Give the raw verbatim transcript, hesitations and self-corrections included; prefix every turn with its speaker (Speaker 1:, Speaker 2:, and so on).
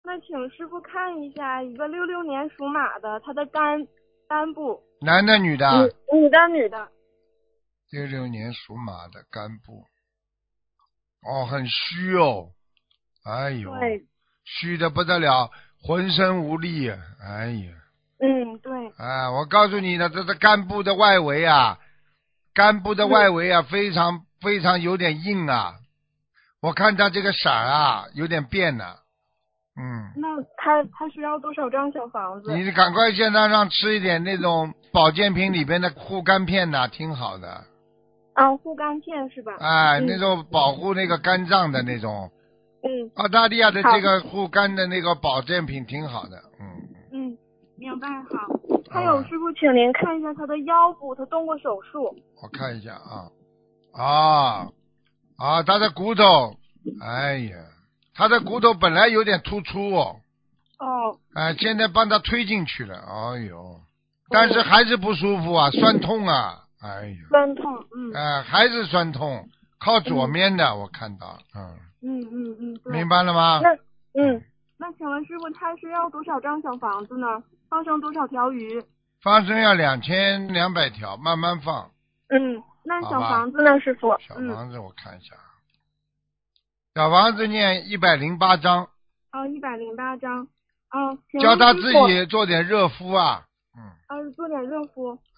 Speaker 1: 那请师傅看一下一个六六年属马的，他的肝肝部。
Speaker 2: 男的女的？
Speaker 1: 女女的女的。
Speaker 2: 六六年属马的肝部。哦，很虚哦。哎呦。
Speaker 1: 对。
Speaker 2: 虚的不得了，浑身无力。哎呀。
Speaker 1: 嗯，对。
Speaker 2: 哎，我告诉你的，这是肝部的外围啊，肝部的外围啊，非常非常有点硬啊。我看他这个色儿啊，有点变了。嗯。
Speaker 1: 那他他需要多少张小房子？
Speaker 2: 你赶快现在让吃一点那种保健品里边的护肝片呐、挺好的。
Speaker 1: 啊，护肝片是吧？
Speaker 2: 哎，
Speaker 1: 嗯、
Speaker 2: 那种保护那个肝脏的那种。
Speaker 1: 嗯。
Speaker 2: 澳大利亚的这个护肝的那个保健品挺好的。嗯。
Speaker 1: 嗯，明白好。还有师傅，请您看一下他的腰部，他动过手术。
Speaker 2: 我看一下啊。啊啊，他的骨头，哎呀，他的骨头本来有点突出哦。
Speaker 1: 哦。
Speaker 2: 哎，现在帮他推进去了，哎呦，但是还是不舒服啊，酸痛啊，哎呦。
Speaker 1: 酸痛，嗯。
Speaker 2: 哎，还是酸痛，靠左面的、嗯、我看到，嗯。
Speaker 1: 嗯嗯嗯，对。
Speaker 2: 明白了吗？
Speaker 1: 那嗯，那请问师傅，他是要多少张小房子呢？放生多少条鱼？
Speaker 2: 放生要两千两百条，慢慢放。
Speaker 1: 嗯，那小房子呢，师傅？
Speaker 2: 小房子我看一下，嗯、小房子念一百零八章。
Speaker 1: 哦，一百零八章。嗯，
Speaker 2: 教他自己做点热敷啊。嗯。
Speaker 1: 啊，做点热敷。